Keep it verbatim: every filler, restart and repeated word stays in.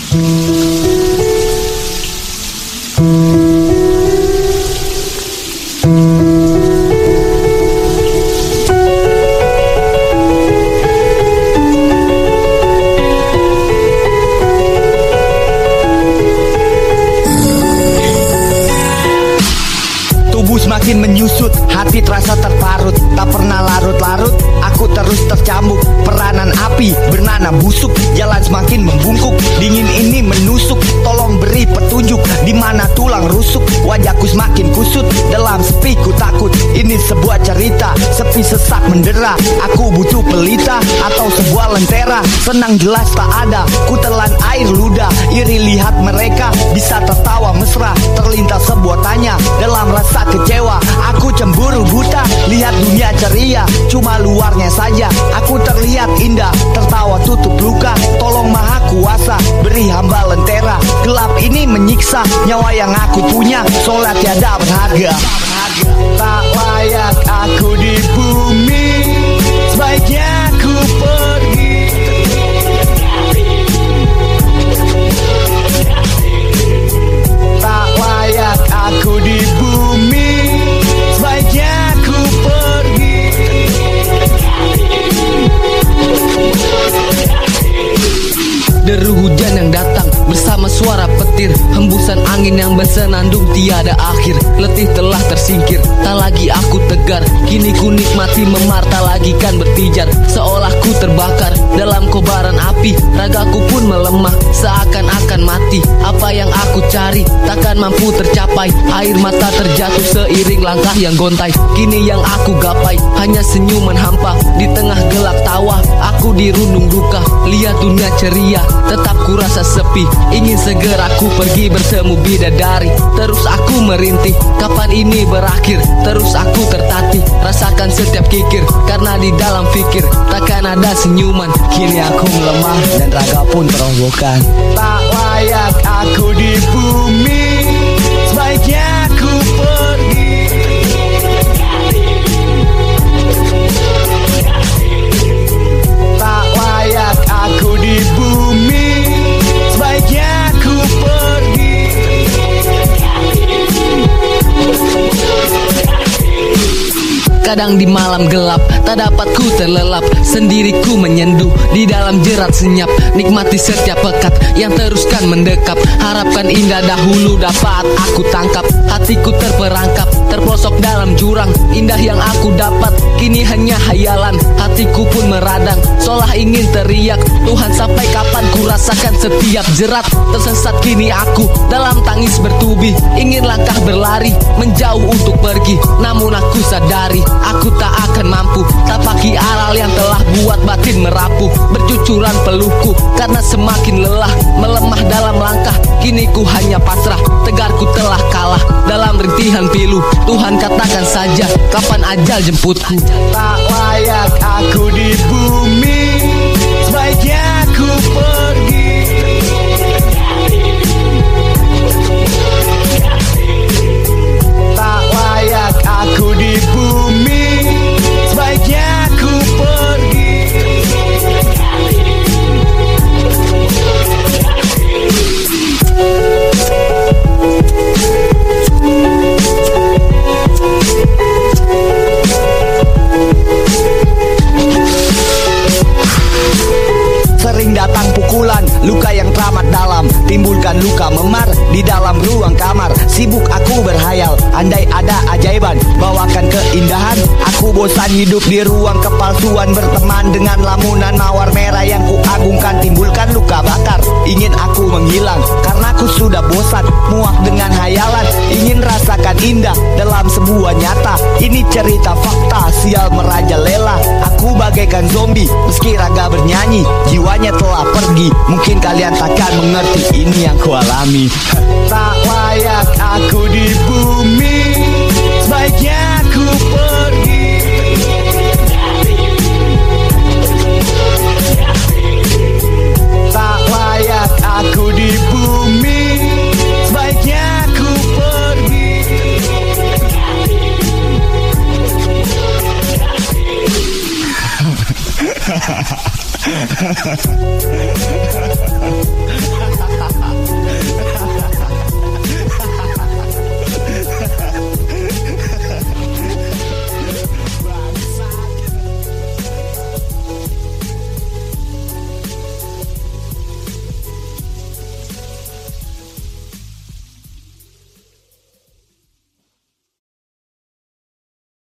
Semakin menyusut, hati terasa terparut. Tak pernah larut-larut, aku terus tercambuk. Peranan api bernanam busuk, jalan semakin membungkuk. Dingin ini menusuk, tolong beri petunjuk. Di mana tulang rusuk, wajahku semakin kusut. Dalam sepi ku takut, ini sebuah cerita. Sepi sesak mendera, aku butuh pelita atau sebuah lentera. Senang jelas tak ada, ku telan air ludah. Iri lihat mereka bisa tertawa mesra. Terlintas sebuah tanya dalam rasa kecewa. Aku cemburu buta, lihat dunia ceria, cuma luarnya saja aku terlihat indah. Tertawa tutup luka, tolong maha kuasa, beri hamba lentera. Gelap ini menyiksa, nyawa yang aku punya seolah tiada berharga. Tak layak aku di bumi, sebaiknya aku pergi. Tak layak aku di bumi, sebaiknya aku pergi. Deru hujan yang datang bersama suara petir, hembusan angin yang bersenandung tiada akhir. Letih telah tersingkir, tak lagi aku tegar. Kini ku nikmati memarta lagi kan berpijar. Seolah ku terbakar dalam kobaran api, ragaku pun melemah seakan-akan mati. Apa yang aku cari takkan mampu tercapai. Air mata terjatuh seiring langkah yang gontai. Kini yang aku gapai hanya senyuman hampa. Di tengah gelap tawa aku dirundung duka. Lihat dunia ceria, tetap ku rasa sepi. Ingin segera ku pergi bertemu bidadari. Terus aku merintih, kapan ini berakhir? Terus aku tertatih, rasakan setiap kikir. Karena di dalam fikir takkan ada senyuman. Kini aku melemah dan raga pun terobokkan. Tak layak aku di bumi, sebaiknya aku pergi. Tak layak aku di bumi, sebaiknya aku pergi. Kadang di malam gelap, tak dapat ku terlelap. Sendiriku menyenduh di dalam jerat senyap. Nikmati setiap pekat yang teruskan mendekap. Harapkan indah dahulu dapat aku tangkap. Hatiku terperangkap, terpelosok dalam jurang. Indah yang aku dapat, kini hanya hayalan. Hatiku pun meradang, seolah ingin teriak. Tuhan sampai kapan ku rasakan setiap jerat. Tersesat kini aku dalam tangis bertubi. Ingin langkah berlari, menjauh untuk pergi. Namun aku sadari, aku tak akan mampu. Tapaki aral yang telah buat batin merapuh. Bercucuran peluhku karena semakin lelah. Melemah dalam langkah, kini ku hanya pasrah. Tegarku telah kalah dalam rintihan pilu. Tuhan katakan saja, kapan ajal jemputku? Tak layak aku di bumi, sebaiknya aku pergi. Tak layak aku di bumi, sebaiknya aku pergi. Sering datang pukulan, luka yang teramat dalam, timbulkan luka memar di dalam ruang kamar. Sibuk aku berhayal, andai ada ajaiban, bawakan keindahan. Aku bosan hidup di ruang kepalsuan, berteman dengan lamunan mawar merah yang kuagungkan. Timbulkan luka bakar, ingin aku menghilang, karena aku sudah bosan, muak dengan hayalan. Ingin rasakan indah dalam sebuah nyata. Ini cerita fakta, sial merajalela. Aku bagaikan zombie, meski raga bernyanyi, jiwanya telah pergi. Mungkin kalian takkan mengerti ini yang ku alami. Tak layak aku di bumi, sebaiknya aku pergi. Tak layak aku di bumi, sebaiknya aku pergi. Ha ha ha ha ha ha ha ha.